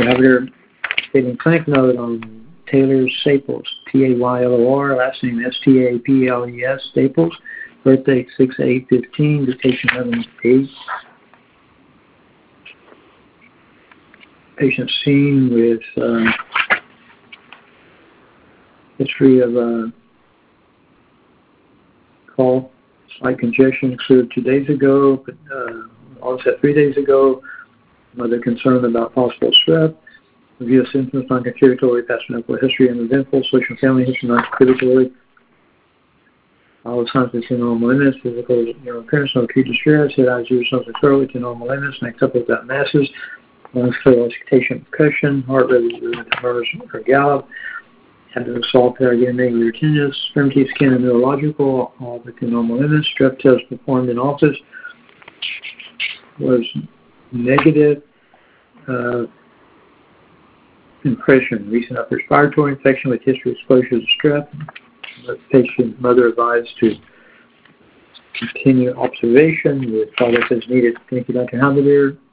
have your stating clinic note on Taylor Staples, Taylor, last name Staples, Staples, birthday 6/8/15, dictation 11/8. Patient seen with history of call, slight congestion occurred 2 days ago, but onset 3 days ago. Mother concerned about possible strep. Review of symptoms, non-contributory, past medical history, and eventful, social family history, non-contributory. All the signs within normal limits, physical appearance, no acute distress, head, eyes, ears, nose, and throat within normal limits. Next up, we've got masses, lungs, clear, auscultation, percussion, heart rate, murmurs, or gallop. Abdomen, assault, paraganglial tenderness, extremity, skin, and neurological, all within normal limits. Strep test performed in office was negative. Impression, recent upper respiratory infection with history of exposure to strep. The patient mother advised to continue observation with follow-up as needed. Thank you, Dr. Halberdier.